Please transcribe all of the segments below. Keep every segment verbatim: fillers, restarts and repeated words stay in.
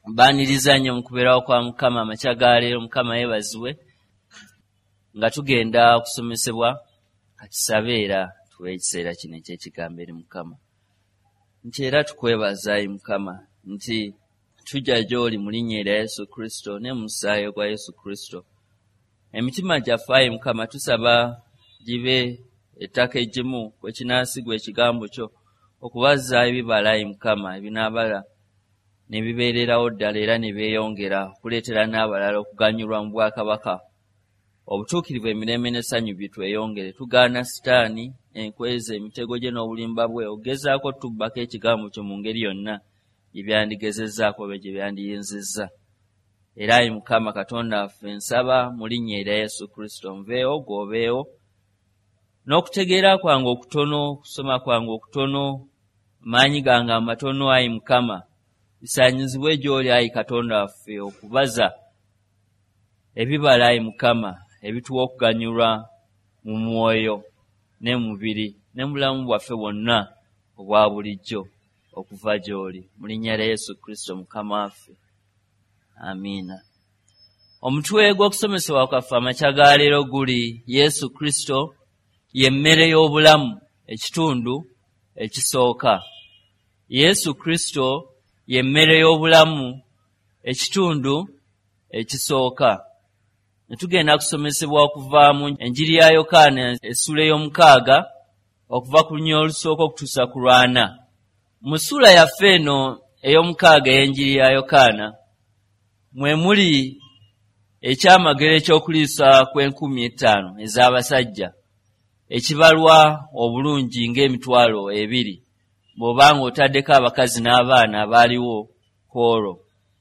baniriza nnyo mu kubeerawo kwa Mukama amakya ga leero. Mukama yeebazibwe nga tugenda okusomesebwa. Katusabe era tuwe ekiseera kino eky'ekigambo eri Mukama. Nti era tukwebaza Ayi Mukama nti tujja gy'oli mu linnya erya Yesu Kristo ne mu musaayi gwa Yesu Kristo. Emitima gyaffe Ayi Mukama tusaba gibe ettaka eggimu kwe kinaasigwa ekigambo kyo okubaza ebibala Ayi Mukama ebinaabala ne bibeererawo ddala era ne beeyongera okuleetera n'abalala okuganyulwa mu bwakabaka obutuukirivu emirembe n'essanyu bitweyongere. Tugaana Sitaani, enkweza, emitego gye n'obulimba bwe ogezaako tubbako ekigambo kyo mu ngeri yonna gye byandigezezzaako oba gye byandiyinzizza. Era Ayi Mukama Katonda waffe nsaba mu linnya erya Yesu Kristo nveewo gw'obeewo, n'okutegeera kwange okutono, okusoma kwange okutono, maanyi gange amatono Ayi Mukama bisaanyizibwe gy'oli Ayi Katonda waffe okubaza ebibala Ayi Mukama ebituwa okuganyulwa mu mwoyo ne mu mubiri ne mu bulamu bwaffe bwonna obwa bulijjo okuva gy'oli mu linnya lya Yesu Kristo Mukama waffe. Amiina. Omutwe gw'okusomesebwa kwaffe amakya ga leero guli Yesu Kristo ye mmere y'obulamu, ekitundu ekisooka. Yesu Kristo ye mmere y'obulamu, ekitundu ekisooka. Netugenda kusomesebwa okuva mu Enjiri ya Yokaana essula ey'omukaaga okuva ku lunyiriri olusooka okutuusa ku lwana. Mu ssula yaffe eno ey'omukaaga ey'Enjiri ya Yokaana mwe muli ekyamagero eky'okuliisa kw'enkumi etaano ez'abasajja ekibalwa obulungi ng'emitwalo ebiri bw'obanga otaddeko abakazi n'abaana abaaliwo kwolwo.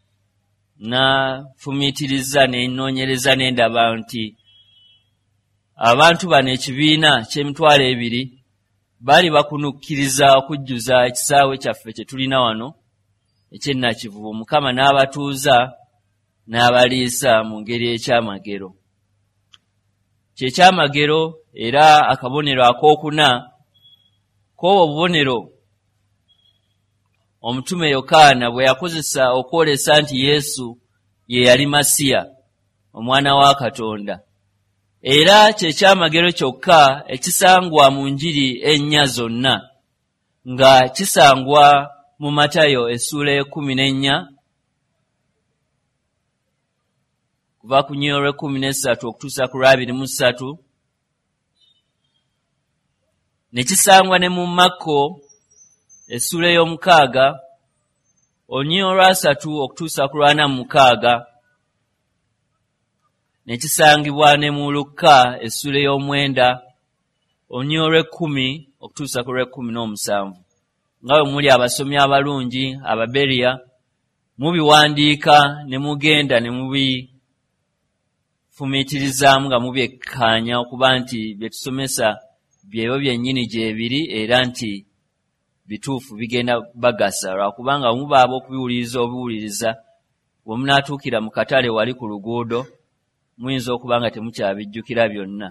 Nafumiitiriza n'ennoonyereza n'endaba nti abantu bano ekibiina ky'emitwalo ebiri baali bakunukkiriza okujjuza ekisaawe kyaffe kye tulina wano eky'ennakivubo. Mukama n'abatuuza n'abaliisa mu ngeri ekyamagero. Kyekyamagero era akabonero akookuna kw'obwo obubonero Omutume Yokaana bwe yakozesa okwolesa nti Yesu ye yali Masiya, omwana wa Katonda. Era kyekyamagero kyokka ekisangwa mu njiri ennya zonna, nga kisangwa mu Matayo essula ekkumi n'ennya kuva ku nnyiriri lw'ekkumi n'essatu okutuusa ku lw'abiri mu ssatu, ne kisangwa ne mu Makko essula ey'omukaaga olunyiriri olwasatu okutuusa ku lwana mu mukaaga, ne kisangibwa ne mu Lukka essula ey'omwenda olunyiriri olw'ekkumi okutuusa ku lw'ekkumi n'omusanvu. Nga bwe muli abasomi abalungi Ababeriya, mubiwandiika ne mugenda ne mubifumiitirizaamu nga mubyekkaanya okuba nti bye tusomesa byebyo byennyini gyebiri era nti bituufu bigenda bagasa, lwakubanga mubaaba okubiwuliriza obiwuliriza bwe munaatuukira mu katale wali ku luguudo muyinza okuba nga temukyabijjukira byonna.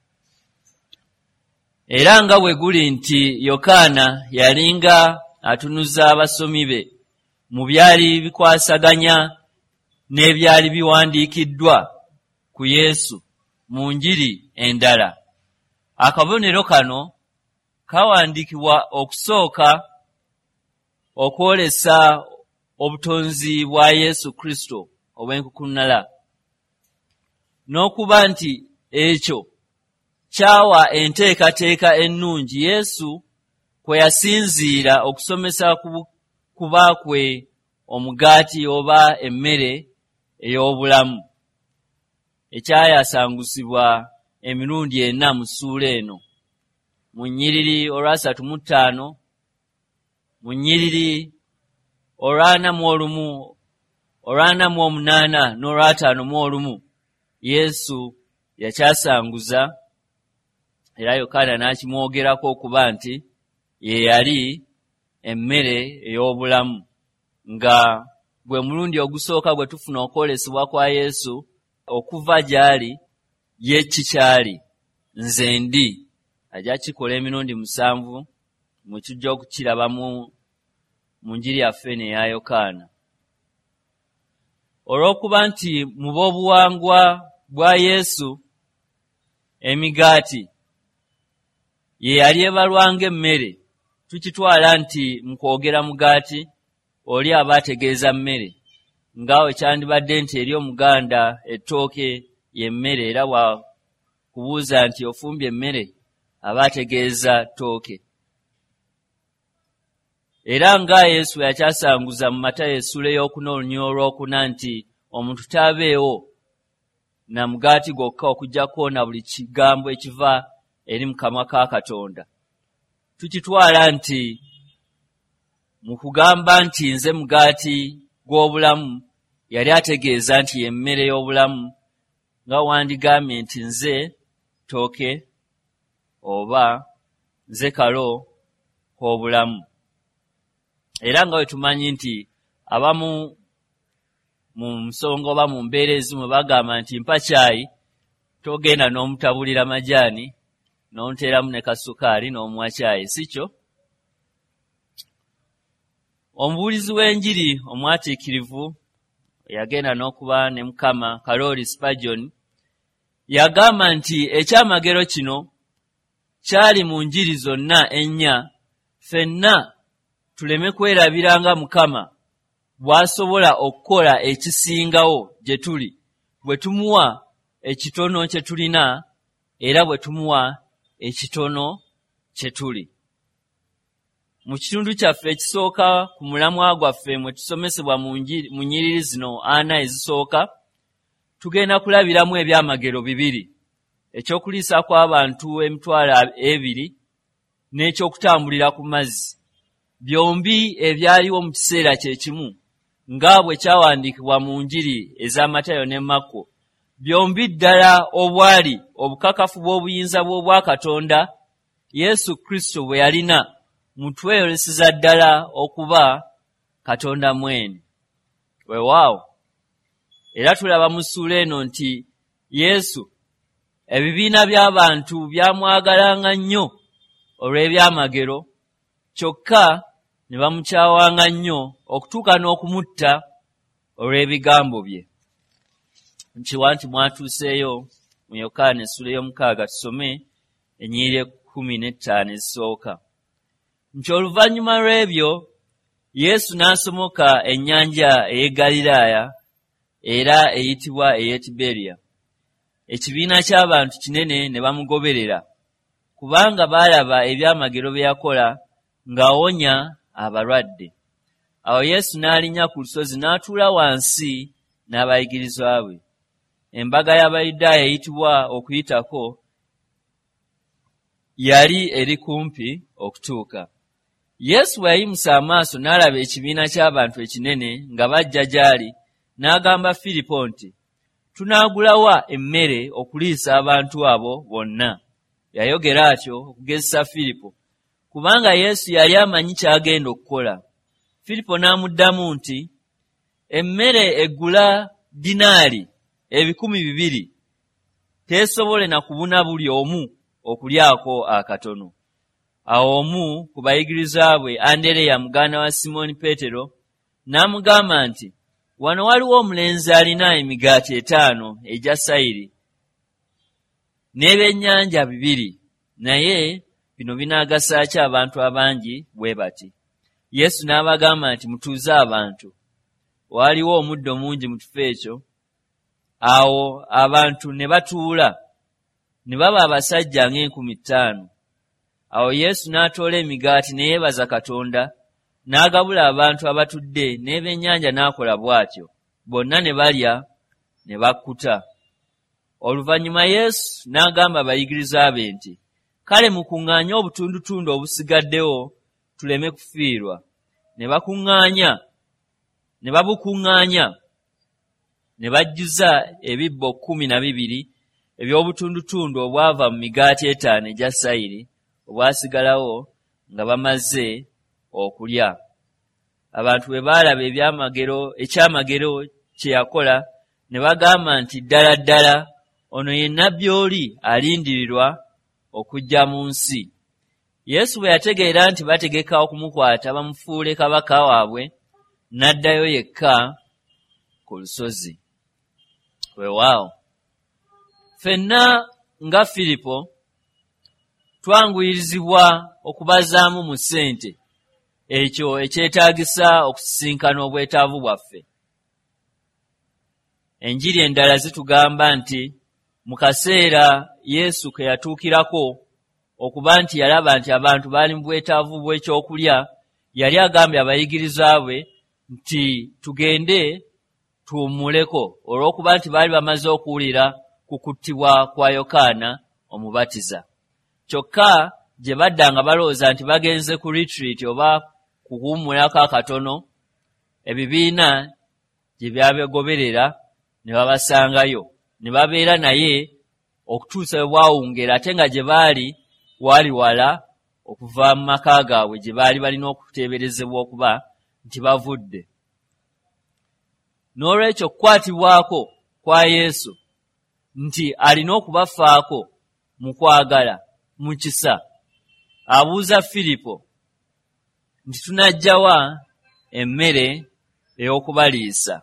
Era nga bwe guli nti Yokaana yalinga atunuza abasomi be mu byali bikwasaganya n'ebyali biwandiikiddwa ku Yesu mu njiri endala. Akabonero kano kawandiikibwa okusooka okwolesa obutonzi bwa Yesu Kristo obw'enkukunnala, n'okuba nti ekyo kyawa enteekateeka ennungi Yesu kwe yasinziira okusomesa kuba kwe omugaati oba emmere ey'obulamu ekyayasangusibwa emirundi enna mu ssuula eno, mu nnyiriri olwasatu mu ttaano, mu nnyiriri olwana mu olumu, olwana mu omunaana n'olwataano mu olumu. Yesu yakyasanguza era Yokaana n'akimwogerako okuba nti ye yali emmere ey'obulamu, nga gwe mulundi ogusooka gwe tufuna okwolesebwa kwa Yesu okuva gy'ali ye kikyali nze ndi. Ajja kikola emirundi musanvu mwe tujja okukiraba mu njiri yaffe eno eya Yokaana. olw'okuba nti mu b'obuwangwa bwa Yesu emigaati ye yali ebalwanga emmere, tukitwala nti mu kwogera mugaati oli aba ategeeza mmere, ngaawe kyandibadde nti eri Omuganda ettooke ye mmere, era bwa kubuuza nti ofumbye emmere aba ategeeza ttooke. Era nga Yesu yakyasanguza mu Matayo essula ey'okuna olunyiriri olwokuna nti omuntu taabeewo na mugaati gwokka okuggyako na buli kigambo ekiva eri mu kamwa ka Katonda. Tukitwala nti mu kugamba nti nze mugaati gw'obulamu yali ategeeza nti ye mmere y'obulamu, nga wandigambye nti nze ttooke oba nze kalo k'obulamu. Era nga bwe tumanyi nti abamu mu nsonga oba mu mbeera ezimu bagamba nti mpa caayi, togenda n'omutabulira majaani n'omuteeramu ne kasukaali n'omuwa caayi, si kyo? Omubuulizi w'enjiri omwatiikirivu yagenda n'okuba ne Mukama Kalooli Spurgeon yagamba nti ekyamagero kino kyali mu njiri zonna ennya, ffenna tuleme kwerabiranga Mukama bw'asobola okukola ekisingawo gye tuli, bwe tumuwa ekitono kye tulina era bwe tumuwa ekitono kye tuli. Mu kitundu kyaffe ekisooka ku mulamwa gwaffe mwe tusomesebwa mu nnyiriri zino ana ezisooka, tugenda kulabiramu ebyamagero bibiri, ekyokuliisa kw'abantu emitwalo ebiri n'ekyokutambulira ku mazzi. Byombi ebyaliwo mu kiseera kye kimu nga bwe kyawandiikibwa mu njiri eza Matayo ne Makko. Byombi ddala obwali obukakafu bw'obuyinza bw'obwakatonda Yesu Kristo bwe yalina mu tweyoleseza ddala okuba Katonda mwene. Weewaawo, era tulaba mu ssuula eno nti Yesu ebibiina by'abantu byamwagalanga nnyo olw'ebyamagero, kyokka ne bamukyawanga nnyo okutuuka n'okumutta olw'ebigambo bye. Nkiwa nti mwatuuseeyo mu Yokaana essula ey'omukaaga tusome ennyiriri ekkumi n'ettaano ezisooka. Nti oluvannyuma lw'ebyo Yesu n'asomoka ennyanja ey'e Ggaliraaya era eyitibwa ey'e Tiberiya. Ekibiina ky'abantu kinene ne bamugoberera, kubanga baalaba ebyamagero bye yakola ng'awonya abalwadde. Awo Yesu n'alinnya ku lusozi n'atuula wansi n'abayigirizwa be. Embaga y'Abayudaaya eyitibwa Okuyitako yali eri kumpi okutuuka. Yesu bwe yayimusa amaaso n'alaba ekibiina ky'abantu ekinene nga bajja gy'ali, n'agamba Firipo nti, tunaagulawa emmere okuliisa abantu abo bonna? Yayogera atyo okugezesa Firipo, kubanga Yesu yali amanyi ky'agenda okukola. Firipo n'amuddamu nti, emmere eggula dinaali ebikumi bibiri teesobole na kubuna buli omu okulyako akatono. Awo omu ku bayigirizwa bwe, Andereya muganda wa Simooni Peetero, n'amugamba nti, wano waliwo omulenzi alina emigaati etaano egya sayiri n'ebyennyanja bibiri, naye bino binaagasa ki abantu abangi bwe bati? Yesu n'abagamba nti, mutuuze abantu. Waaliwo omuddo mungi mu kifo ekyo. Awo abantu ne batuula, ne baba abasajja ng'enkumi ttaano. Awo Yesu n'atoola emigaati ne yeebaza Katonda, n'agabula abantu abatudde, n'ebyennyanja n'akola bw'atyo. Bonna ne balya ne bakkuta. Oluvannyuma Yesu n'agamba abayigirizwa be nti, kale mukuŋŋaanye obutundutundu obusigaddewo tuleme kufiirwa. Ne bakuŋŋaanya, ne babukuŋŋaanya, ne bajjuza ebibbo kkumi na bibiri eby'obutundutundu obwava mu migaati etaano egya sayiri obwasigalawo nga bamaze okulya. Abantu bwe baalaba ebyamagero ekyamagero kye yakola, ne bagamba nti ddala ddala ono ye nnabbi oli alindirirwa okujja mu nsi. Yesu bwe yategeera nti bategeka okumukwata bamufuule kabaka waabwe, n'addayo yekka ku lusozi. Weewaawo ffenna nga Filipo twanguyirizibwa okubazaamu mu ssente ekyo ekyetaagisa okusisinkana obwetaavu bwaffe. Enjiri endala zitugamba nti mu kaseera Yesu ke yatuukirako okuba nti yalaba nti abantu baali mu bwetaavu bw'ekyokulya, yali agambye abayigirizwa be nti tugende tuwummuleko, olw'okuba nti baali bamaze okuwulira ku kuttibwa kwa Yokaana Omubatiza. Kyokka gye badda nga balowooza nti bagenze ku retreat oba kuwummulako akatono, ebibiina gye byabegoberera ne babasangayo, ne babeera naye okutuusa bwe bwawungera, ate nga gye baali waali wala okuva mu maka gaabwe gye baali balina okuteeberezebwa okuba nti bavudde. N'olwekyo okukwatibwako kwa Yesu nti alina okubafaako mu kwagala, mu kisa, abuuza Filipo nti tunajja wa emmere ey'okubaliisa.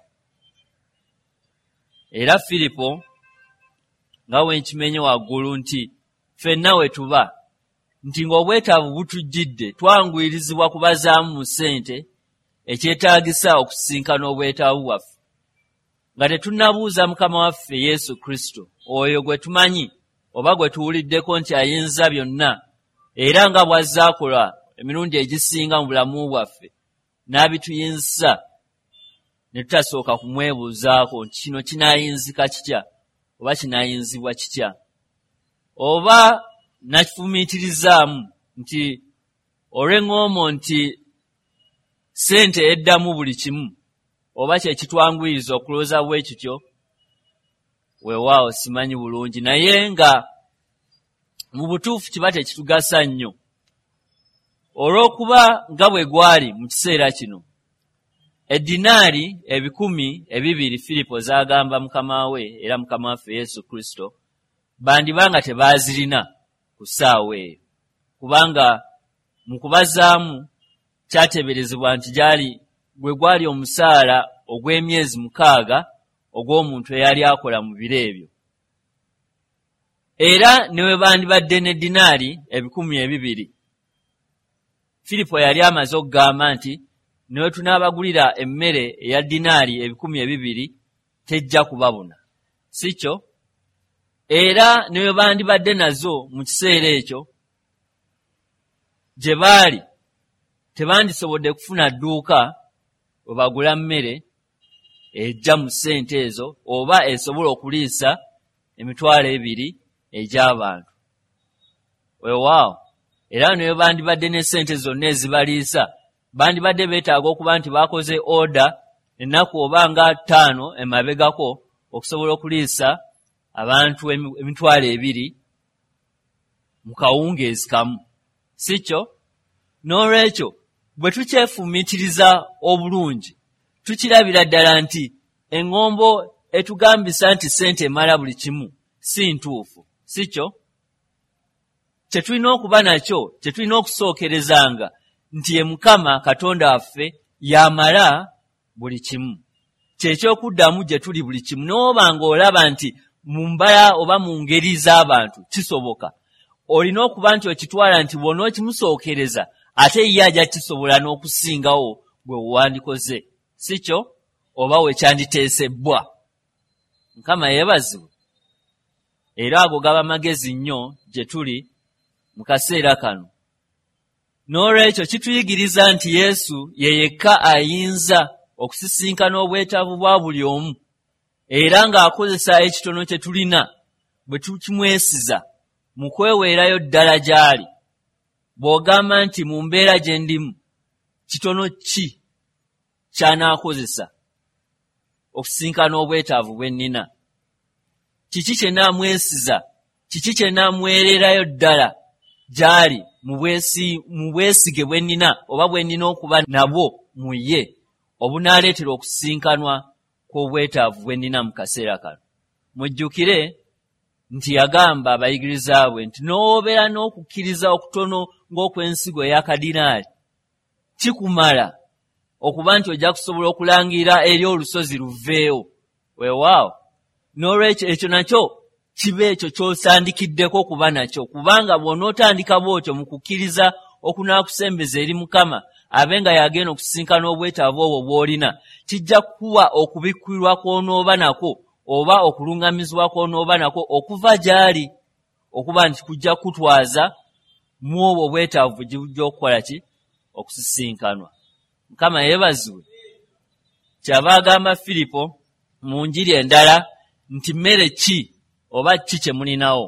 Era Filipo nga bwe nkimenye waggulu nti ffenna we tuba, nti ng'obwetaavu butujjidde, twanguyirizibwa kubazaamu mu ssente ekyetaagisa okusisinkana obwetaavu bwaffe, nga tetunnabuuza Mukama waffe Yesu Kristo, oyo gwe tumanyi oba gwe tuwuliddeko nti ayinza byonna, era nga bw'azze akola emirundi egisinga mu bulamu bwaffe n'abituyinzisa, ne tutasooka kumwebuuzaako nti kino kinaayinzika kitya oba kinaayinzibwa kitya, oba nakifumiitirizaamu nti olw'eŋŋoomo nti ssente eddamu buli kimu, oba kye kitwanguyiriza okulowooza bwe kityo. Weewaawo simanyi bulungi, naye nga mu butuufu kiba tekitugasa nnyo, olw'okuba nga bwe gwali mu kiseera kino eddinaali ebikumi ebibiri Filipo z'agamba Mukama we era Mukama waffe Yesu Kristo bandibanga tebaazirina ku ssaawa eyo, kubanga mu kubazaamu kyateeberezebwa nti gyali gwe gwali omusaala ogw'emyezi mukaaga ogw'omuntu eyali akola mu biro ebyo. Era ne bwe bandibadde n'eddinaali ebikumi ebibiri, Filipo yali amaze okugamba nti ne bwe tunaabagulira emmere eya ddinaali ebikumi ebibiri tejja kubabuna, si kyo? Era ne bwe bandibadde nazo mu kiseera ekyo gye baali tebandisobodde kufuna dduuka we bagula mmere ejja mu ssente ezo oba esobola okuliisa emitwalo ebiri egy'abantu. Weewaawo era ne bwe bandibadde n'essente zonna ezibaliisa, bandibadde beetaaga okuba nti baakoze oda ennaku oba nga ttaano emabegako okusobola okuliisa abantu emitwalo ebiri mu kawungeezi kamu, si kyo? N'olwekyo bwe tukyefumiitiriza obulungi tukirabira ddala nti eŋŋombo etugambisa nti ssente emala buli kimu si ntuufu, si kyo? Kye tulina okuba nakyo, kye tulina okusookerezanga nti ye Mukama Katonda waffe y'amala buli kimu, kyekyokuddamu gye tuli buli kimu. N'oba ng'olaba nti mu mbala oba mu ngeri z'abantu kisoboka, olina okuba nti okitwala nti bw'onoo kimusookereza ate ye ajja kisobola n'okusingawo gwe wandikoze, si kyo? Oba we kyanditeesebbwa. Mukama yeebazibwe. Era ago gaba magezi nnyo gye tuli mu kaseera kano. N'olwekyo kituyigiriza nti Yesu ye yekka ayinza okusisinkana obwetaavu bwa buli omu, era ng'akozesa ekitono kye tulina bwe tukimwesiza mu kweweerayo ddala gy'ali. Bw'ogamba nti mu mbeera gye ndimu kitono ki ky'anaakozesa okusisinkana obwetaavu bwe nnina? Kiki kye naamwesiza? Kiki kye naamwererayo ddala gy'ali mu bwesige bwe nnina oba bwe nnina okuba nabwo mu ye obunaaleetera okusisinkanwa kw'obwetaavu bwe nnina mu kaseera kano? Mujjukire nti yagamba abayigiriza bwe nti n'obeera n'okukkiriza okutono ng'okw'ensigo ey'akadinaali kikumala okuba nti ojja kusobola okulangira eri olusozi luveewo. Weewaawo n'olwekyo ekyo nakyo kibe ekyo ky'osandikiddeko okuba nakyo, kubanga bw'onootandika bw'otyo mu kukkiriza okunaakusembeza eri Mukama abe nga yagenda okusisinkana obwetaavu obwo bw'olina, kijja kuwa okubikkirwa kw'onooba nako oba okulungamizibwa kw'onooba nako okuva gy'ali, okuba nti kujja kutwaza mu obwo obwetaavu gijja okukola ki? Okusisinkanwa. Mukama yeebazibwe. Kyava agamba Filipo mu njiri endala nti mmere ki oba ki kye mulinawo?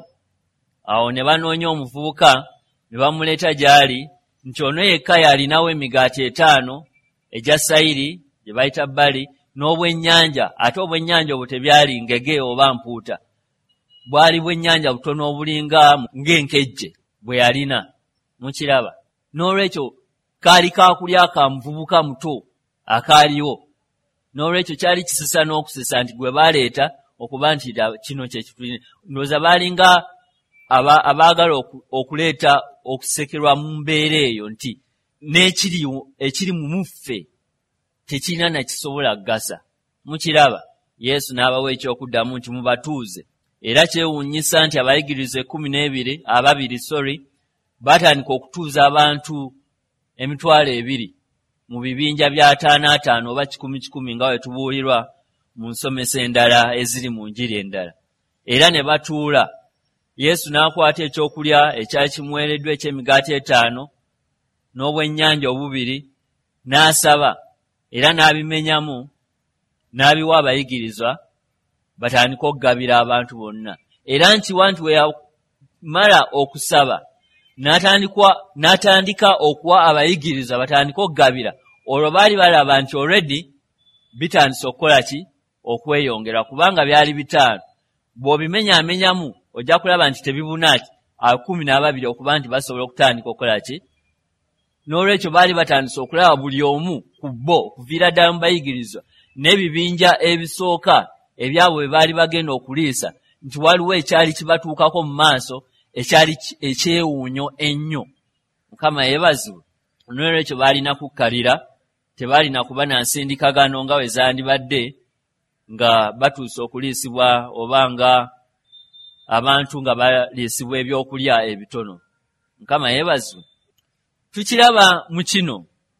Awo ne banoonya omuvubuka ne bamuleeta gy'ali nti ono yekka yalinawo emigaati etaano egya sayiri gye bayita bbali n'obwennyanja, ate obwennyanja obwo tebyali ngege oba mpuuta, bwali bwennyanja butono obulinga ng'enkejje bwe yalina. Mukiraba? N'olwekyo kaali kaakulya ka muvubuka muto akaaliwo. N'olwekyo kyali kisesa n'okusesa nti gwe baaleeta okuba nti kino kye kitulina. Ndowooza baalinga aba, abaagala oku, okuleeta okusekerwa mu mbeera eyo nti n'ekiri ekiri mu muffe tekirina na kisobola gasa. Mukiraba? Yesu n'abawa ekyokuddamu nti mubatuuze. Era kyewuunyisa nti abayigirize ekkumi n'ebiri ababiri sorry batandika okutuuza abantu emitwalo ebiri mu bibinja bya ataano ataano oba kikumi kikumi nga bwe tubuulirwa mu nsomesa endala eziri mu njiri endala. Era ne batuula. Yesu n'akwata ekyokulya ekyali kimuweereddwa eky'emigaati etaano n'obwennyanja obubiri n'asaba era n'abimenyamu n'abiwa abayigirizwa batandika okugabira abantu bonna. Era nkiwa nti we yamala okusaba n'atandikwa n'atandika okuwa abayigirizwa batandika okugabira, olwo baali balaba nti already bitandise okukola ki? Okweyongera, kubanga byali bitaano. Bw'obimenyaamenyamu ojja kulaba nti tebibuna ati akumi n'ababiri okuba nti basobola okutandika okukola ki? N'olwekyo baali batandise okulaba buli omu ku bo okuviira ddala mu bayigirizwa n'ebibinja ebisooka ebyabo bwe baali bagenda okuliisa nti waliwo ekyali kibatuukako mu maaso ekyali ekyewuunyo ennyo. Mukama yeebazibwe. N'olwekyo baalina kukkalira, tebaalina kuba na nsindikagano nga we zandibadde nga batuuse okuliisibwa oba nga abantu nga baliisibwa ebyokulya ebitono. Mukama yeebazibwe. Tukiraba mu kino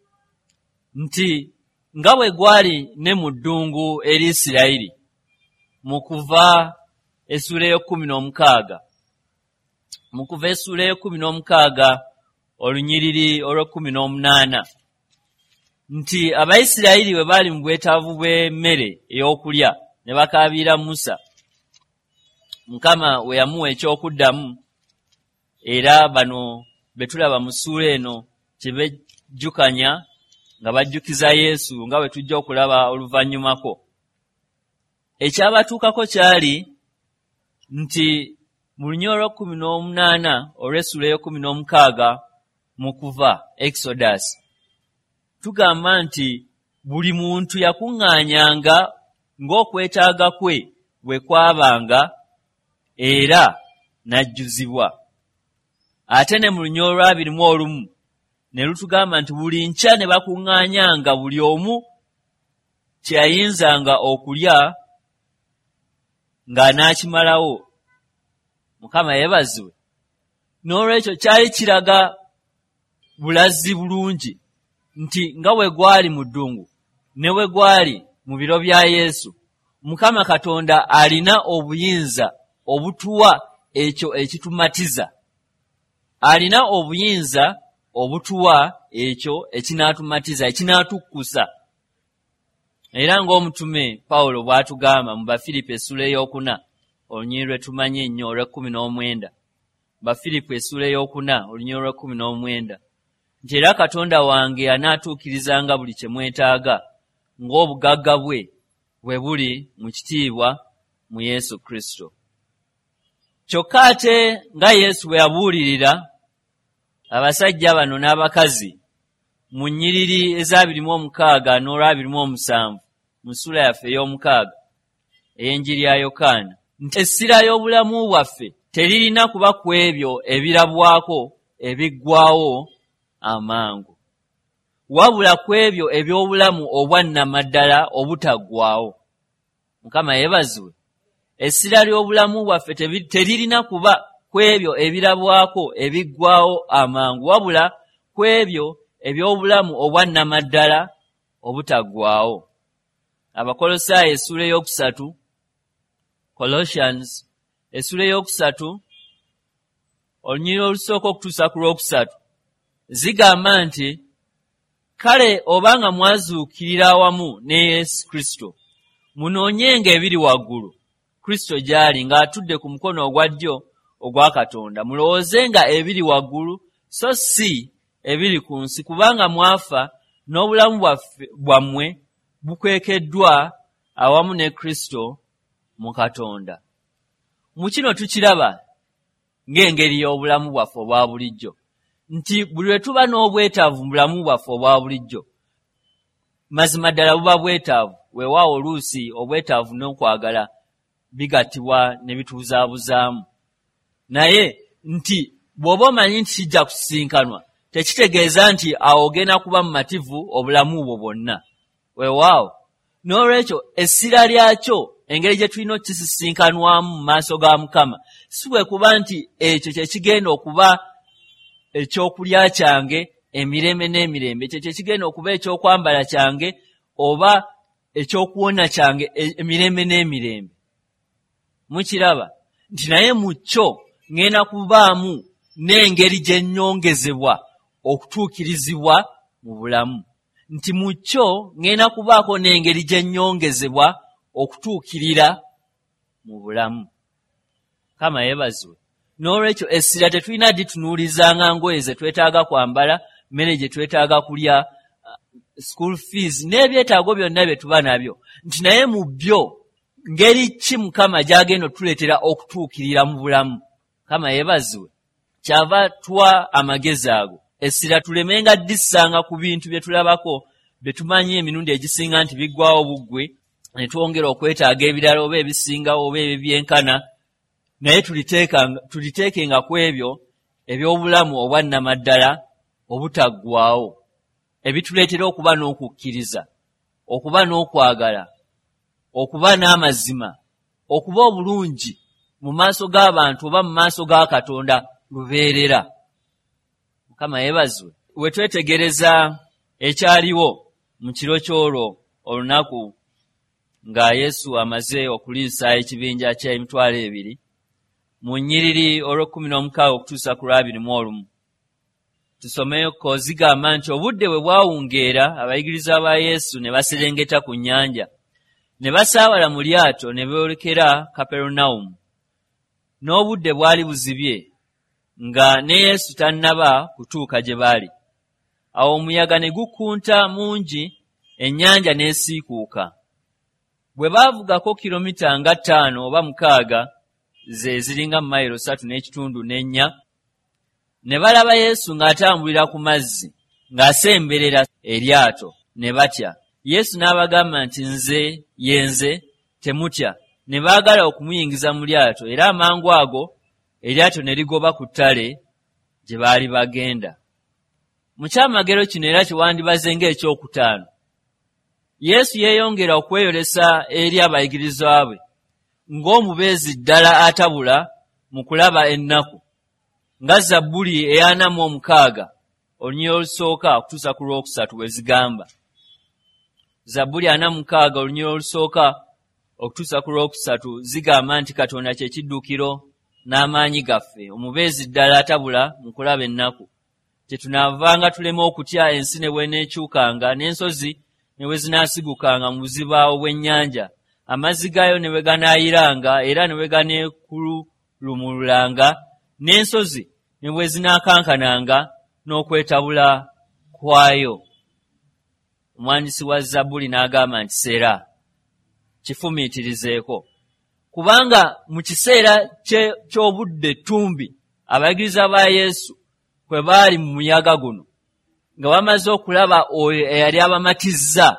nti nga bwe gwali ne mu ddungu eri Isirayiri mu Kuva essula ey'ekkumi n'omukaaga mu Kuva essula ey'ekkumi n'omukaaga olunyiriri olw'ekkumi n'omunaana nti Abayisirayiri bwe baali mu bwetaavu bw'emmere ey'okulya ne bakaabiira Musa, Mukama we yamuwa ekyokuddamu. Era bano betulaba mu ssuula eno kye bejjukanya nga bajjukiza Yesu nga bwe tujja okulaba oluvannyumako. Ekyabatuukako kyali nti mu lunyiriri olw'ekkumi n'omunaana olw'essula ey'ekkumi n'omukaaga mu Kuva Exodus tugamba nti buli muntu yakuŋŋaanyanga ng'okwetaaga kwe bwe kwabanga era n'ajjuzibwa. Ate ne mu lunyiriri olw'abiri mu olumu ne lutugamba nti buli nkya ne bakuŋŋaanyanga buli omu kye yayinzanga okulya ng'anaakimalawo. Mukama yeebazibwe. N'olwekyo kyali kiraga bulazi bulungi nti nga bwe gwali mu ddungu ne bwe gwali mu biro bya Yesu, Mukama Katonda alina obuyinza obutuwa ekyo ekitumatiza. Alina obuyinza obutuwa ekyo ekinatumatiza, ekinatukkusa. Era ng'omutume Pawulo bw'atugamba mu Bafilipi essula ey'okuna olunyiriri lwe tumanyi ennyo olw'ekkumi n'omwenda. Bafilipi essula ey'okuna olunyiriri lw'ekkumi n'omwenda nti era Katonda wange anaatuukirizanga buli kye mwetaaga ng'obugagga bwe bwe buli mu kitiibwa mu Yesu Kristo. Kyokka ate nga Yesu bwe yabuulirira abasajja bano n'abakazi mu nnyiriri ez'abiri mu omukaaga n'olw'abiri mu omusanvu mu ssula yaffe ey'omukaaga ey'enjiri ya Yokaana nti essira y'obulamu bwaffe teririna kuba ku ebyo ebirabwako ebiggwaawo amangu. wabula ku ebyo eby'obulamu obwannamaddala obutaggwaawo. Mukama yeebazibwe. Essira ly'obulamu bwaffe teririna kuba ku ebyo ebirabwako ebiggwaawo amangu, wabula ku ebyo eby'obulamu obwannamaddala obutaggwaawo. Abakolosaayo essula ey'okusatu, Colossians essula ey'okusatu olunyiriri olusooka okutuusa ku lwokusatu zigamba nti kale obanga mwazuukirira awamu ne Yesu Kristo, munoonyenga ebiri waggulu, Kristo gy'ali ng'atudde ku mukono ogwa ddyo ogwa Katonda. Mulowoozenga ebiri waggulu so si ebiri ku nsi, kubanga mwafa n'obulamu bwammwe bukwekeddwa awamu ne Kristo mu Katonda. Mu kino tukiraba ng'engeri y'obulamu bwaffe obwa bulijjo, nti buli lwe tuba n'obwetaavu mu bulamu bwaffe obwa bulijjo, mazima ddala buba bwetaavu, weewaawo oluusi obwetaavu n'okwagala bigattibwa ne bitubuzaabuzaamu. Naye nti bw'oba omanyi nti kijja kusisinkanwa, tekitegeeza nti awo ogenda kuba mumativu obulamu bwo bwonna. Weewaawo n'olwekyo essira lyakyo, engeri gye tulina okukisisinkanwamu mu maaso ga Mukama, si bwe kuba nti ekyo kye kigenda okuba ekyokulya kyange emirembe n'emirembe, ekyo kye kigenda okuba ekyokwambala kyange oba ekyokuwona kyange emirembe n'emirembe. Mukiraba nti naye mu kyo ngenda kubaamu n'engeri gye nnyongezebwa okutuukirizibwa mu bulamu, nti mu kyo ngenda kubaako n'engeri gye nnyongezebwa okutuukirira mu bulamu. Kama yeebazibwe. N'olwekyo essira tetulina ditunuulizanga ngoye ze twetaaga kwambala, mmere gye twetaaga kulya, uh, school fees n'ebyetaago byonna bye tuba nabyo, nti naye mu byo ngeri ki Mukama gy'agenda otuleetera okutuukirira mu bulamu. Kama yeebazibwe. Kyava tuwa amagezi ago. Essira tulemenga ddisanga ku bintu bye tulabako bye tumanyi emirundi egisinga nti biggwaawo buggwe, ne twongera okwetaaga ebirala oba ebisingawo oba ebibyenkana, naye tuliteekenga ku ebyo eby'obulamu obwannamaddala obutaggwaawo, ebituleetera okuba n'okukkiriza, okuba n'okwagala, okuba n'amazima, okuba obulungi mu maaso g'abantu oba mu maaso ga Katonda lubeerera. Mukama yeebazibwe. We twetegereza ekyaliwo mu kiro ky'olwo olunaku nga Yesu amaze okuliisa ekibinja ky'emitwalo ebiri, mu nnyiriri olw'ekkumi n'omukaaga okutuusa ku lwabiri mu olumu, tusomeko zigamba nti obudde bwe bwawungeera, abayigiriza ba Yesu ne baserengeta ku nnyanja, ne basaabala mu lyato ne boolekera Kaperunawumu. N'obudde bwali buzibye nga ne Yesu tannaba kutuuka gye baali. Awo omuyaga ne gukunta mungi, ennyanja n'esiikuuka. Bwe baavugako kilomita nga ttaano oba mukaaga, ze ziringa mu mayiro ssatu n'ekitundu n'ennya, ne balaba Yesu ng'atambulira ku mazzi, ng'asemberera eryato, ne batya. Yesu n'abagamba nti, nze ye nze, temutya. Ne baagala okumuyingiza mu lyato, era amangu ago eryato ne ligoba ku ttale gye baali bagenda. Mu kyamagero kino era kiwandibaze ng'ekyokutaano, Yesu yeeyongera okweyolesa eri abayigirizwa be ng'omubeezi ddala atabula mu kulaba ennaku, nga Zabbuli eyana mu omukaaga olunyiriri olusooka okutuusa ku lwokusatu bwe zigamba. Zabbuli ana mu mukaaga olunyiriri olusooka okutuusa ku lwokusatu zigamba nti Katonda kye kiddukiro n'amaanyi gaffe, omubeezi ddala atabula mu kulaba ennaku. Tetunaavanga tulema okutya ensi ne bw'eneekyukanga, n'ensozi ne bwe zinaasigukanga mu buziba obw'ennyanja, amazzi gaayo ne bwe ganaayiranga era ne bwe ganeekulumululanga, n'ensozi ne bwe zinaakankananga n'okwetabula kwayo. Omwandiisi wa Zabbuli n'agamba nti Seera, kifumiitirizeeko. Kubanga mu kiseera ky'obudde ttumbi abayigiriza ba Yesu kwe baali mu muyaga guno, nga bamaze okulaba oyo eyali abamatizza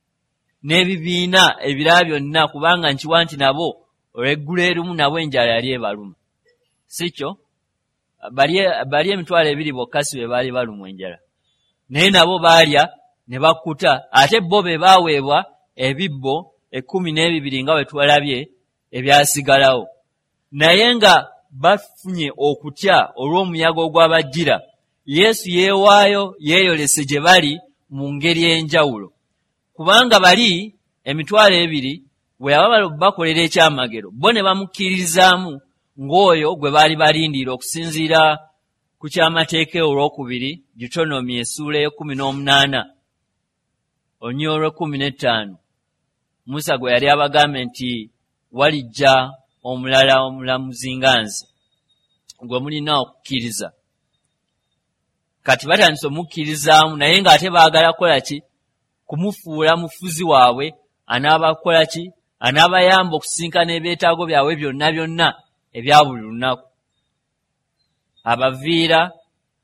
n'ebibiina ebirala byonna, kubanga nkiwa nti nabo olw'eggulu erimu nabo enjala yali ebaluma. Si kyo? Bali emitwalo ebiri bokka si be baali balumwa enjala. naye nabo baalya ne bakkuta, ate bo be baaweebwa ebibbo ekkumi n'ebibiri nga bwe twalabye ebyasigalawo. Naye nga bafunye okutya olw'omuyaga ogwabajjira, Yesu yeewaayo yeeyolese gye bali mu ngeri enjawulo, kubanga bali emitwalo ebiri bwe yaba bakolera ekyamagero, bo ne bamukkiririzaamu ng'oyo gwe baali balindiira okusinziira ku kyamateeka olwokubiri, Deuteronomy essuula y'ekkumi n'omunaana olunyiriri olw'ekkumi n'ettaano. Musa gwe yali abagambe nti walijja omulala omulamuzi nga nze gwe mulina okukkiriza. Kati batandise omukkirizaamu, naye ng'ate baagala kukola ki? Kumufuula mufuzi waabwe anaabakola ki? Anaabayamba okusinkana ebyetaago byabwe byonna byonna ebya buli lunaku. Abaviira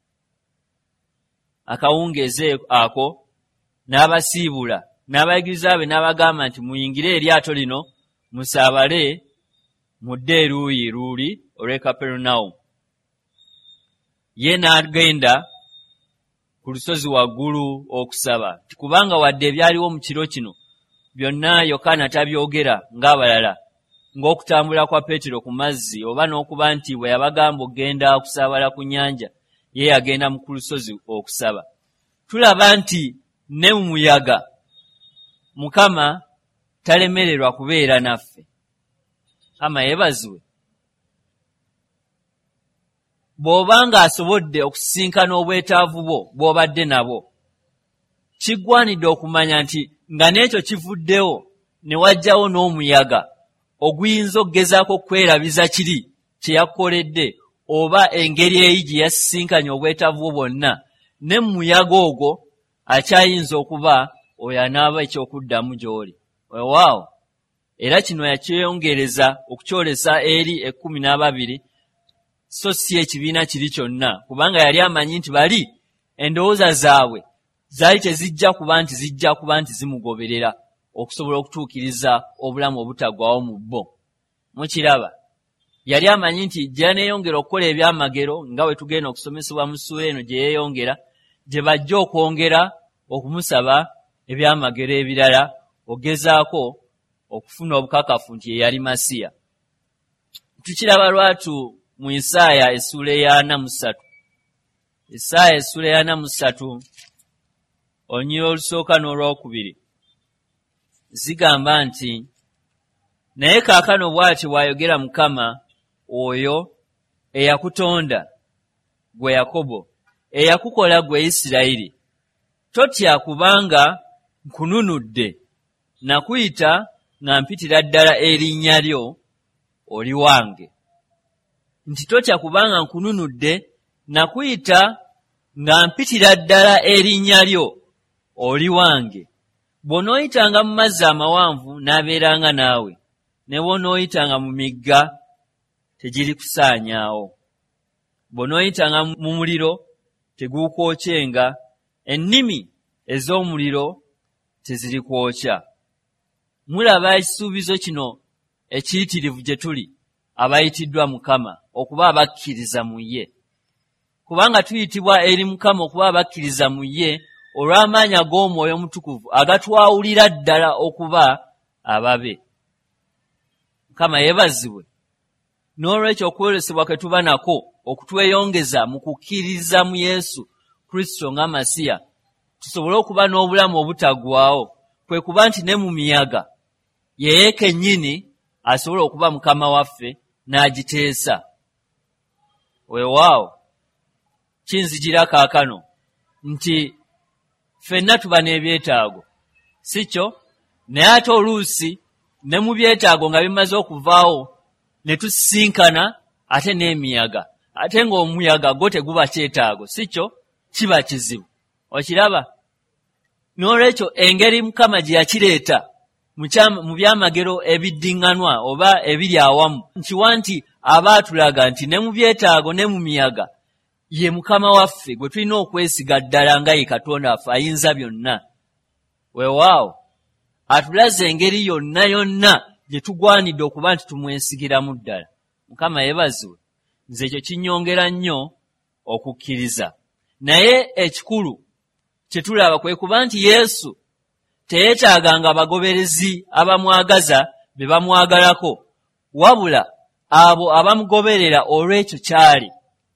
akawungeezi ako n'abasiibula, n'abayigiriza be n'abagamba nti muyingire eryato lino musaabale mudde eruuyi luuli olw'e Kaperunawumu. Ye n'agenda ku lusozi waggulu okusaba, kubanga wadde ebyaliwo mu kiro kino byonna Yokaana tabyogera ng'abalala, ng'okutambula kwa Peetero ku mazzi, oba n'okuba nti bwe yabagamba okugenda kusaabala ku nnyanja, ye yagenda mu ku lusozi okusaba. Tulaba nti ne mu muyaga Mukama talemererwa kubeera naffe. Ama yeebazibwe. Bw'obanga asobodde okusinkana obwetaavu bwo bw'obadde nabo, kiggwanidde okumanya nti nga n'ekyo kivuddewo ne wajjawo n'omuyaga oguyinza okugezaako kwerabiza kiri kye yakoledde, oba engeri eyi gye yasisinkanye obwetaavu bwo bwonna, ne mu muyaga ogwo akyayinza okuba oyo anaaba ekyokuddamu gy'oli. Weewaawo, era kino yakyeyongereza okukyolesa eri ekkumi n'ababiri, so si ekibiina kiri kyonna, kubanga yali amanyi nti bali endowooza zaabwe zaali tezijja kuba nti zijja kuba nti zimugoberera okusobola okutuukiriza obulamu obutaggwaawo mu bo. Mukiraba, yali amanyi nti gye yaneeyongera okukola ebyamagero, nga bwe tugenda okusomesebwa mu ssuula eno gye yeeyongera, gye bajja okwongera okumusaba ebyamagero ebirala, ogezaako okufuna obukakafu nti ye yali Masiya. Tukiraba lwatu mu Isaaya essuula eya ana mu ssatu. Isaaya essuula eya ana mu ssatu olunyiriri olusooka n'olwokubiri zigamba nti, naye kaakano bw'ati bw'ayogera Mukama, oyo eyakutonda gwe Yakobo, eyakukola gwe Isirayiri, totya kubanga nkununudde, nakuyita nga mpitira ddala erinnya lyo, oli wange. Nti totya kubanga nkununudde, nakuyita nga mpitira ddala erinnya lyo, oli wange. Bw'onooyitanga mu mazzi amawanvu n'abeeranga naawe, ne bw'onooyitanga mu migga tegirikusaanyaawo. Bw'onooyitanga mu muliro teguukwokyenga, ennimi ez'omuliro tezirikwokya. Mulaba ekisuubizo kino ekiyitirivu gye tuli abayitiddwa Mukama okuba abakkiriza mu ye. Kubanga tuyitibwa eri Mukama okuba abakkiriza mu ye olw'amaanyi ag'Omwoyo Omutukuvu agatwawulira ddala okuba ababe. Mukama yeebazibwe. N'olwekyo okwolesebwa kwe tuba nako okutweyongeza mu kukkiriza mu Yesu Kristo nga Masiya, tusobole okuba n'obulamu obutaggwaawo, kwe kuba nti ne mu miyaga yeye kennyini asobola okuba Mukama waffe n'agiteesa. Weewaawo, kinzijira kaakano nti ffenna tuba n'ebyetaago, si kyo? Naye ate oluusi ne mu byetaago nga bimaze okuvaawo ne tusisinkana ate n'emiyaga, ate ng'omuyaga gwo teguba kyetaago, si kyo? Kiba kizibu. Okiraba? N'olwekyo engeri Mukama gye yakireeta mu byamagero ebiddiŋŋanwa oba ebiri awamu, nkiwa nti aba atulaga nti ne mu byetaago ne mu miyaga ye Mukama waffe gwe tulina okwesiga ddala nga ye Katonda waffe ayinza byonna. Weewaawo, atulaze engeri yonna yonna gye tugwanidde okuba nti tumwesigiramu ddala. Mukama yeebazibwe. Nze ekyo kinnyongera nnyo okukkiriza. Naye ekikulu kye tulaba kwe kuba nti Yesu teyeetaaganga abagoberezi abamwagaza be bamwagalako, wabula abo abamugoberera olw'ekyo kyali.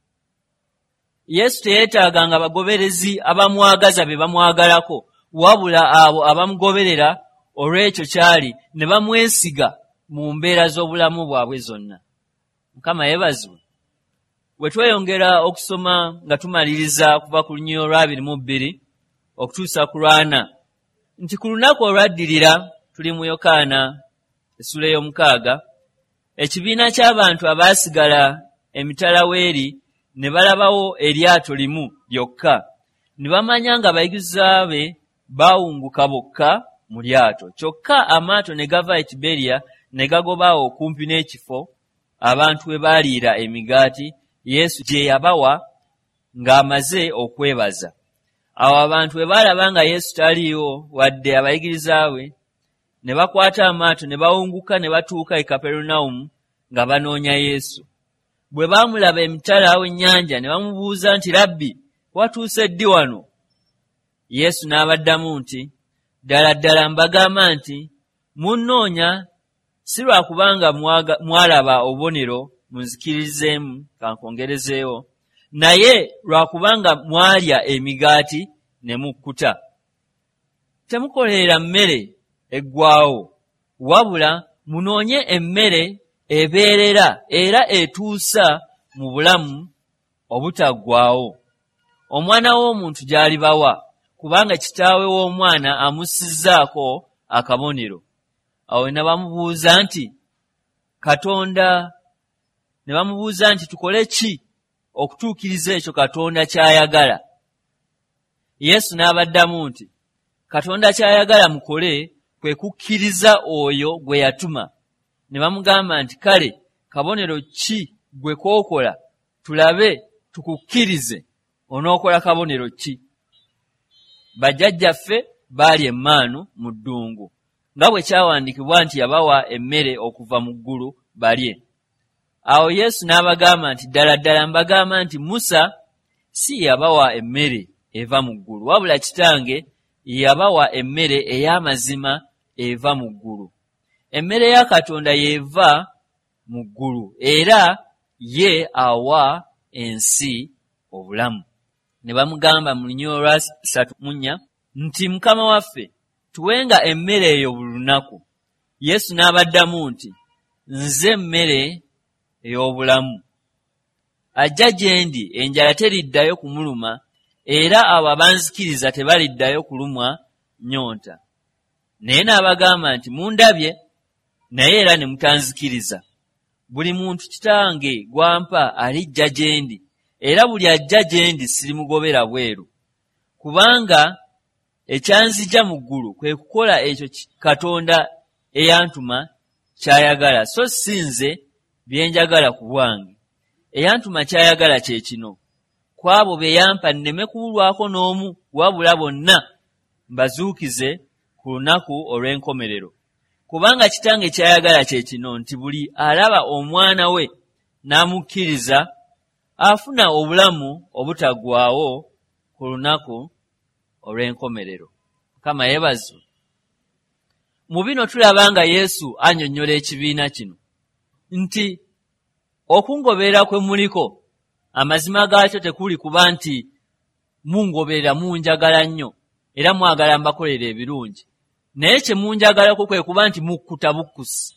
Yesu teyeetaaganga abagoberezi abamwagaza be bamwagalako, wabula abo abamugoberera olw'ekyo kyali ne bamwesiga mu mbeera z'obulamu bwabwe zonna. Mukama yeebazibwe. Bwe tweyongera okusoma nga tumaliriza kuva ku lunyiriro lw'abiri mu bbiri okutuusa ku lwana, nti ku lunaku olwaddirira tuli mu Yokaana essula ey'omukaaga, ekibiina ky'abantu abaasigala emitala w'eri ne balabawo eryato limu lyokka, ne bamanya nga abayigirizwa be baawunguka bokka mu lyato. Kyokka amaato ne gava e Tiberiya ne gagobaawo okumpi n'ekifo abantu we baaliira emigaati Yesu gye yabawa ng'amaze okwebaza. Awo abantu bwe baalaba nga Yesu taliiwo wadde abayigiriza be, ne bakwata amaato ne bawunguka ne batuuka e Kaperunawumu nga banoonya Yesu. Bwe baamulaba emitala w'ennyanja ne bamubuuza nti, Labbi, watuuse ddi wano? Yesu n'abaddamu nti, ddala ddala mbagamba nti munnoonya si lwa kubanga mwalaba obubonero munzikirizeemu, kankongerezeewo, naye lwa kubanga mwalya emigaati ne mukkuta. Temukolerera mmere eggwaawo, wabula munoonye emmere ebeerera era etuusa mu bulamu obutaggwaawo. Omwana w'omuntu gy'alibawa, kubanga kitaawe w'omwana amussizzaako akabonero. Awo ne bamubuuza nti Katonda ne bamubuuza nti tukole ki okutuukiriza ekyo Katonda ky'ayagala? Yesu n'abaddamu nti Katonda ky'ayagala mukole kwe kukkiriza oyo gwe yatuma. Ne bamugamba nti kale kabonero ki gwe kookola tulabe tukukkirize? Onookola kabonero ki? Bajjajjaffe baali emmaanu mu ddungu, nga bwe kyawandiikibwa nti yabawa emmere okuva mu ggulu balye. Awo Yesu n'abagamba nti ddala ddala mbagamba nti Musa si yabawa emmere eva mu ggulu, wabula Kitange yabawa emmere ey'amazima eva mu ggulu. Emmere ya Katonda yeeva mu ggulu, era ye awa ensi obulamu. Ne bamugamba mu lunyiriro lwa ssatu mu nnya nti Mukama waffe tuwenga emmere eyo buli lunaku. Yesu n'abaddamu nti nze mmere ey'obulamu. Ajja gye ndi enjala teriddayo kumuluma, era abo abanzikiriza tebaliddayo kulumwa nnyonta. Naye n'abagamba nti mundabye, naye era ne mutanzikiriza. Buli muntu Kitange gwampa alijja gye ndi, era buli ajja gye ndi sirimugobera bweru. Kubanga ekyanzija mu ggulu kwe kukola ekyo Katonda eyantuma ky'ayagala, so si nze bye njagala ku bwange. Eyantuma ky'ayagala kye kino, kw'abo be yampa nneme kubulwako n'omu, wabula bonna mbazuukize ku lunaku olw'enkomerero. Kubanga Kitange ky'ayagala kye kino nti buli alaba omwana we n'amukkiriza afuna obulamu obutaggwaawo ku lunaku olw'enkomerero. Mukama yeebazibwe. Mu bino tulaba nga Yesu annyonnyola ekibiina kino nti okungoberera kwe muliko amazima gaakyo tekuli kuba nti mungoberera munjagala nnyo era mwagala mbakolera ebirungi, naye kye munjagalako kwe kuba nti mukkuta bukkusi.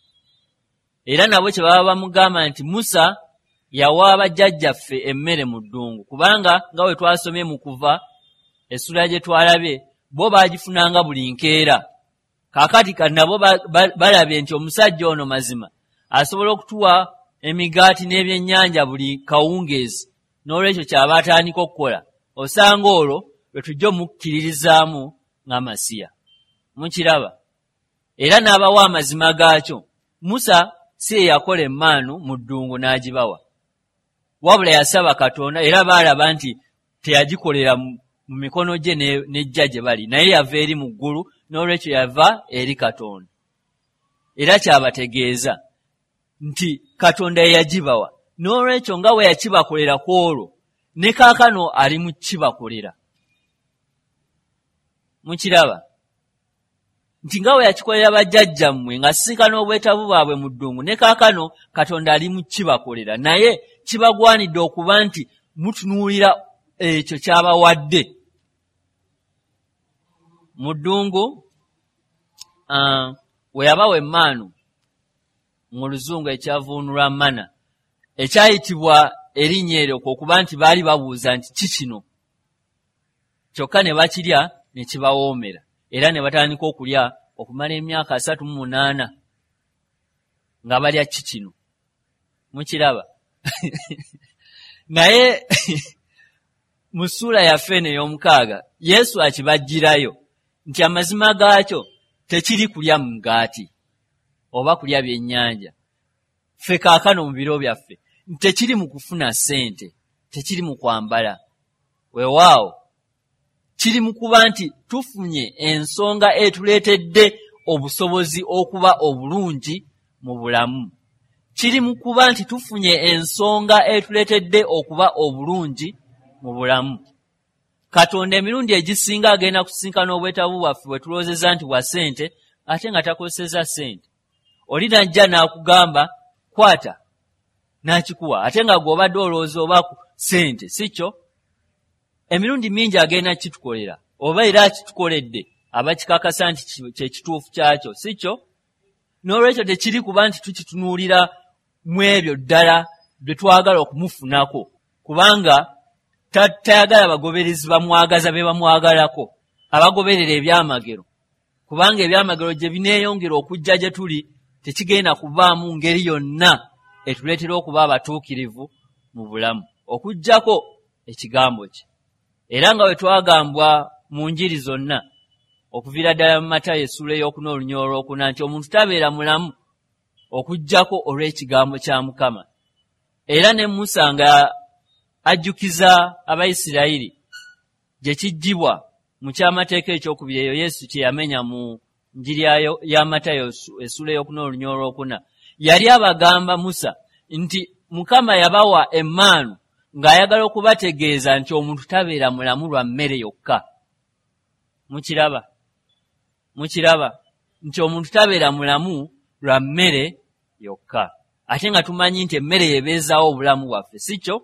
Era nabo kye baba bamugamba nti Musa yawa bajjajjaffe emmere mu ddungu, kubanga nga bwe twasomye mu Kuva essula gye twalabye, bo baagifunanga buli nkeera. Kaakati kati nabo balabye nti omusajja ono mazima asobola okutuwa emigaati n'ebyennyanja buli kawungeezi, n'olwekyo kyaba atandika okukola. Osanga olwo lwe tujja omukkiririzaamu ng'Amasiya. Mukiraba? Era n'abawa amazima gaakyo. Musa si ye yakola emmaanu mu ddungu n'agibawa, wabula yasaba Katonda, era baalaba nti teyagikolera mu mikono gye n'ejja gye bali, naye yava eri mu ggulu, n'olwekyo yava eri Katonda. Era kyabategeeza nti Katonda ye yagibawa, n'olwekyo nga bwe yakibakolera ku olwo, ne kaakano ali mu kibakolera. Mukiraba nti nga bwe yakikolera bajjajjammwe nga sisinkana obwetaavu bwabwe mu ddungu, ne kaakano Katonda ali mu kibakolera, naye kibagwanidde okuba nti mutunuulira ekyo ky'abawadde. Mu ddungu uh, we yabawa emmaanu mu luzungu ekyavuunulwa mana, ekyayitibwa erinnya eryo okuba nti baali babuuza nti ki kino, kyokka ne bakirya ne kibawoomera, era ne batandika okulya okumala emyaka asatu mu munaana nga balya ki kino. Mukiraba naye mu ssuula yaffe eno ey'omukaaga Yesu akibajjirayo nti amazima gaakyo tekiri kulya mugaati oba kulya byennyanja. Ffe kaakano mu biro byaffe tekiri mu kufuna ssente, tekiri mu kwambala, weewaawo kiri mu kuba nti tufunye ensonga etuleetedde obusobozi okuba obulungi mu bulamu. Kiri mu kuba nti tufunye ensonga etuleetedde okuba obulungi mu bulamu. Katonda emirundi egisinga agenda kusinkana obwetaavu bwaffe bwe tulowoozezza nti bwa ssente, ate nga takozeseza ssente. Oli najja n'akugamba kwata n'akikuwa, ate nga gw'obadde olowooza oba ku ssente, si kyo? Emirundi mingi agenda kitukolera, oba era akitukoledde aba kikakasa nti kye kituufu kyakyo, si kyo? N'olwekyo tekiri kuba nti tukitunuulira mu ebyo ddala bye twagala okumufunako, kubanga tayagala bagoberezi bamwagaza be bamwagalako, abagoberera ebyamagero, kubanga ebyamagero gye bineeyongera okujja gye tuli tekigenda kuvaamu ngeri yonna etuleetera okuba abatuukirivu mu bulamu okuggyako ekigambo kye. Era nga bwe twagambwa mu njiri zonna okuviira ddala mu Matayo essuula ey'okuna olunya olwokuna nti omuntu tabeera mulamu okuggyako olw'ekigambo kya Mukama. Era ne Musa nga ajjukiza Abayisirayiri gye kijjibwa mu kyamateeka ekyokubiri eyo Yesu kye yamenya mu njiri ya Matayo essuula ey'okuna olunya olwokuna, yali abagamba Musa nti Mukama yabawa emmaanu ng'ayagala okubategeeza nti omuntu tabeera mulamu lwa mmere yokka. Mukiraba? Mukiraba nti omuntu tabeera mulamu lwa mmere yokka, ate nga tumanyi nti emmere yebeezaawo obulamu bwaffe, si kyo?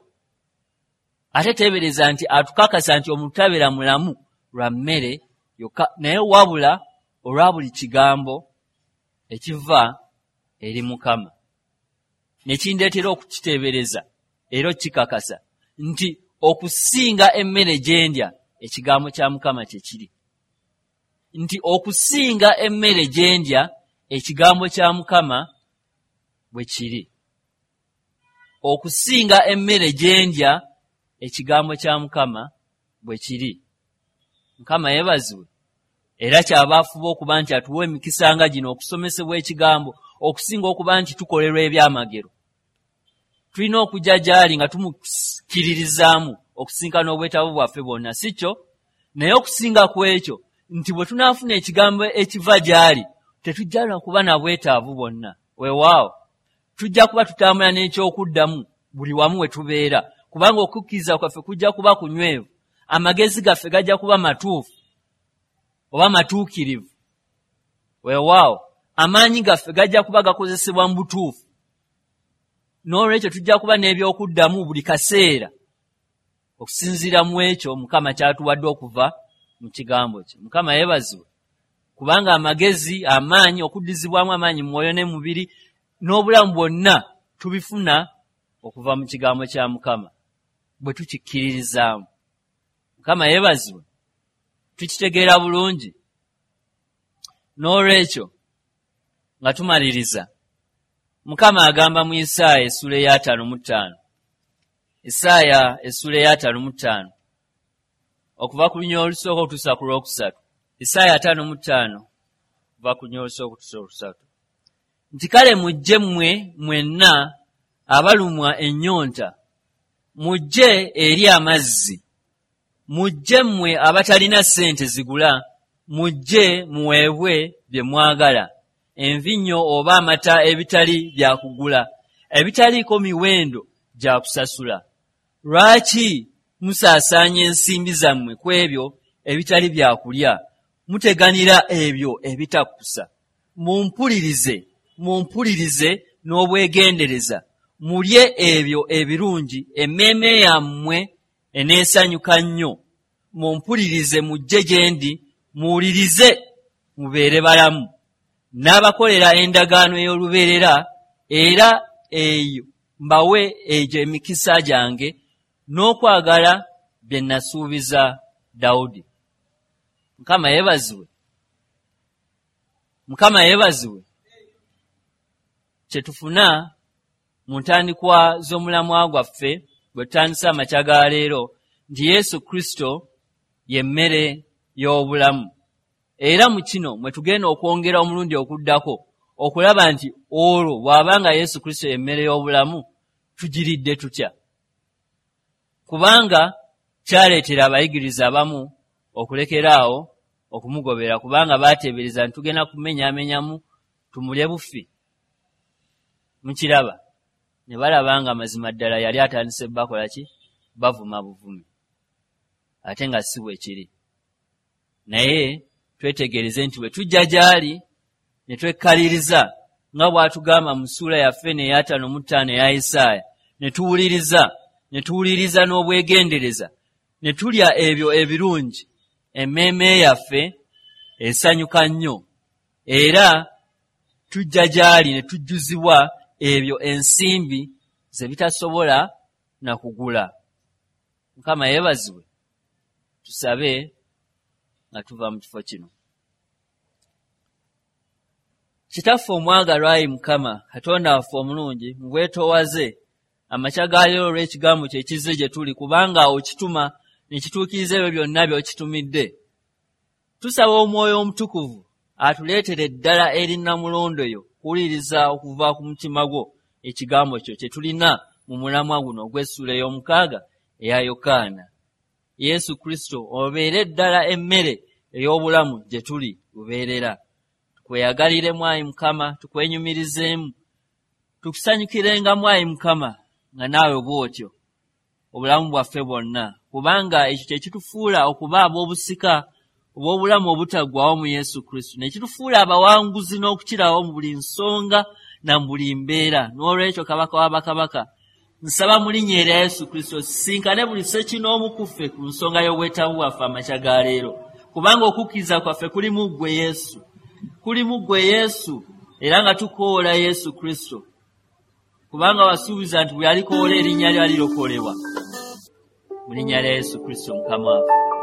Ate teebereza nti atukakasa nti omuntu tabeera mulamu lwa mmere yokka, naye wabula olwa buli kigambo ekiva eri Mukama. Ne kindeetera okukiteebereza era kikakasa nti okusinga emmere gye ndya ekigambo kya Mukama kye kiri. Nti okusinga emmere gye ndya ekigambo kya Mukama bwe kiri. Okusinga emmere gye ndya ekigambo kya Mukama bwe kiri. Mukama yeebazibwe, era kyaba afuba okuba nti atuwa emikisa nga gino okusomesebwa ekigambo okusinga okuba nti tukolerwa ebyamagero. Tulina okujja gy'ali nga tumukiririzaamu okusinkana obwetaavu bwaffe bwonna, si kyo? Naye okusinga ku ekyo nti bwe tunaafuna ekigambo ekiva gy'ali tetujja na kuba na bwetaavu bwonna. Weewaawo tujja kuba tutambula n'ekyokuddamu buli wamu we tubeera, kubanga okukkiriza kwaffe kujja kuba kunywevu, amagezi gaffe gajja kuba matuufu oba matuukirivu. Weewaawo amaanyi gaffe gajja kuba gakozesebwa mu butuufu. N'olwekyo tujja kuba n'ebyokuddamu buli kaseera okusinziira mu ekyo Mukama kyatuwadde okuva mu kigambo kye. Mukama yeebazibwe, kubanga amagezi, amaanyi, okuddizibwamu amaanyi mu mwoyo ne mu mubiri n'obulamu bwonna tubifuna okuva mu kigambo kya Mukama bwe tukikkiririzaamu. Mukama yeebazibwe, tukitegeera bulungi. N'olwekyo nga tumaliriza, Mukama agamba mu Isaaya essuula eya ttaano mu ttaano. Isaaya essuula eya ttaano mu ttaano okuva ku lunya olusooka okutuusa ku lwokusatu. Isaaya ttaano mu ttaano okuva ku lunya olusooka okutuusa olwokusatu. Nti kale mujje mmwe mwenna abalumwa ennyonta, mujje eri amazzi. Mujje mmwe abatalina ssente zigula, mujje muweebwe bye mwagala, envinnyo oba amata ebitali bya kugula, ebitaliiko miwendo gya kusasula. Lwaki musaasaanya ensimbi zammwe ku ebyo ebitali bya kulya, muteganira ebyo ebitakusa. Mumpulirize, mumpulirize n'obwegendereza. Mulye ebyo ebirungi, emmeeme yammwe eneesanyuka nnyo. Mumpulirize mujje gye ndi, muwulirize mubeere balamu. N'abakolera endagaano ey'olubeerera, era eyo mbawe egyo emikisa gyange n'okwagala bye nasuubiza Dawudi. Mukama yeebazibwe. Mukama yeebazibwe. Kye tufuna mu ntandikwa z'omulamwa gwaffe bwe tutandisa amakya ga leero nti Yesu Kristo ye mmere y'obulamu. Era mu kino mwe tugenda okwongera omulundi okuddako okulaba nti olwo bw'abanga Yesu Kristo ye mmere y'obulamu tugiridde tutya. Kubanga kyaleetera abayigiriza abamu okulekeraawo okumugobera kubanga baateebereza nti tugenda kumenyaamenyamu tumulye bufi. Mukiraba ne balaba nga mazima ddala yali atandise bakola ki? Bavuma buvumi. Ate nga si bwe kiri. Naye twetegereze nti bwe tujja gy'ali ne twekkaliriza nga bw'atugamba mu ssuula yaffe n'ey'ataano mu ttaano eya Isaaya, ne tuwuliriza ne tuwuliriza n'obwegendereza, ne tulya ebyo ebirungi, emmeeme yaffe esanyuka nnyo, era tujja gy'ali ne tujjuzibwa ebyo ensimbi ze bitasobola na kugula. Mukama yeebazibwe. Tusabe nga tuva mu kifo kino. Kitaffe omwagalwa, ayi Mukama Katonda waffe omulungi, mu bwetoowaze amakya ga leero olw'ekigambo kye kizze gye tuli, kubanga okituma ne kituukiriza ebyo byonna by'okitumidde. Tusaba Omwoyo Omutukuvu atuleetere eddala eri Namulondo yo kuwuliriza okuva ku mutima gwo ekigambo kyo kye tulina mu mulamwa guno ogw'essuula ey'omukaaga eya Yokaana. Yesu Kristo obeere ddala emmere ey'obulamu gye tuli lubeerera. Tukweyagaliremu, ayi Mukama, tukwenyumirizeemu, tukusanyukirengamu, ayi Mukama, nga naawe bw'otyo obulamu bwaffe bwonna, kubanga ekyo kye kitufuula okuba ab'obusika obw'obulamu obutaggwaawo mu Yesu Kristo, ne kitufuula abawanguzi n'okukirawo mu buli nsonga na mu buli mbeera. N'olwekyo Kabaka w'abakabaka, nsaba mu linnya erya Yesu Kristo sisinkane buli ssekinoomu ku ffe ku nsonga y'obwetaavu bwaffe amakya ga leero, kubanga okukkiriza kwaffe kuli mu ggwe Yesu, kuli mu ggwe Yesu, era nga tukoola Yesu Kristo, kubanga wasuubiza nti bwe yalikoola erinnya lyo alirokolebwa. Mu linnya lya Yesu Kristo Mukama waffe.